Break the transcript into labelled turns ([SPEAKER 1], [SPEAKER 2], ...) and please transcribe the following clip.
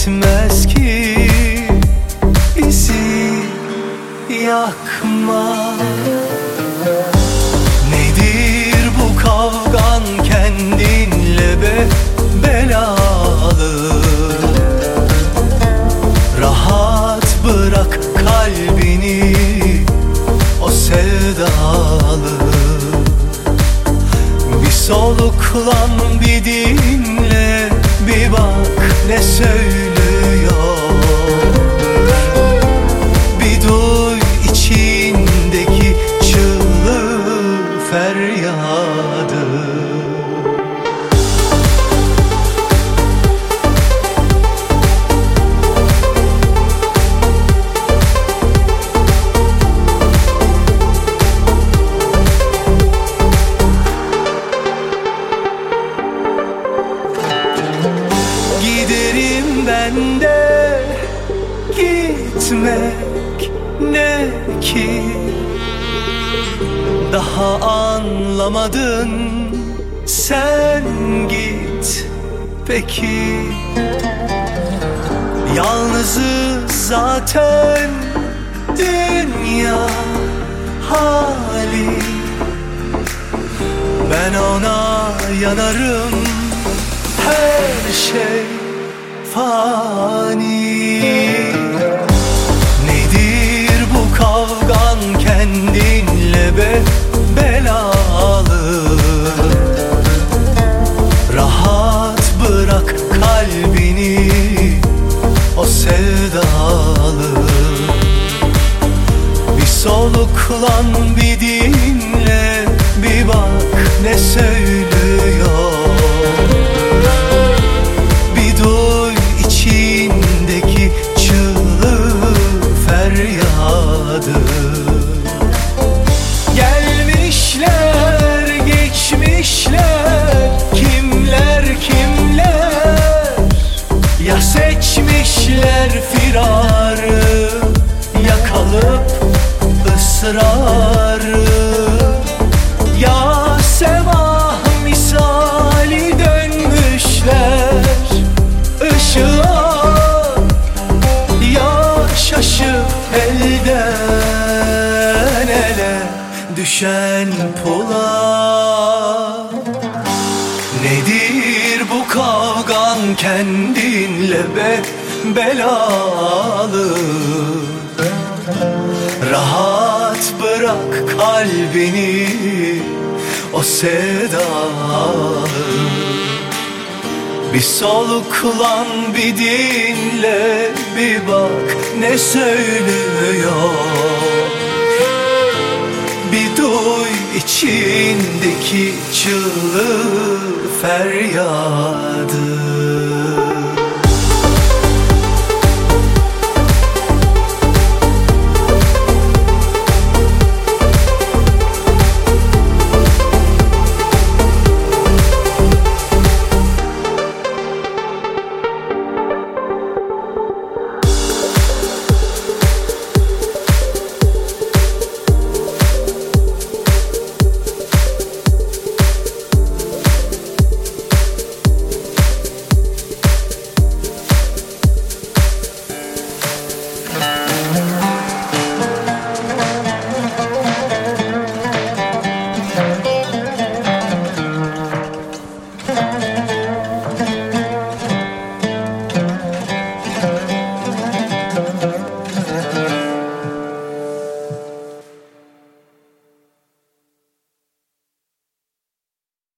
[SPEAKER 1] yetmez ki bizi yakma. Nedir bu kavgan kendinle be belalı? Rahat bırak kalbini, o sevdalı. Bir soluklan, bir dinle, bir bak ne söylüyor. Bir duy içindeki çığlığı, feryadı. Giderim ben de, gitmek ne ki? Daha anlamadın, sen git peki. Yalnızız zaten, dünya hali. Ben ona yanarım, her şey fani. Nedir bu kavgan kendinle be belalı? Rahat bırak kalbini, o sevdalı. Bir soluklan, bir dinle, bir bak ne söylüyor. Bir duy içindeki çığlığı, feryadı. Gelmişler, geçmişler, kimler kimler. Ya seçmişler firarı, ya kalıp ısrarı. Ya sevah misali dönmüşler ışığa, ya şaşıp elden ele düşen pula. Nedir bu kavgan kendinle be belalı? Rahat bırak kalbini, o sevdalı. Bir soluklan, bir dinle, bir bak ne söylüyor. Bir duy içindeki çığlığı, feryadı.